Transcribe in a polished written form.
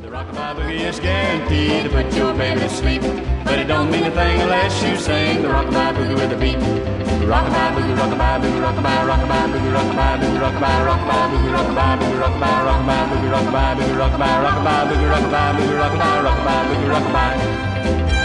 The rockabye boogie is guaranteed to put your baby to sleep, but it don't mean a thing unless you sing the rockabye boogie with a beat. Rockabye boogie, rockabye boogie, rockabye, rockabye boogie, rockabye boogie, rockabye, rockabye boogie, rockabye boogie, rockabye, rockabye boogie, rockabye boogie, rockabye, rockabye boogie, rockabye boogie, rockabye, rockabye boogie, rockabye.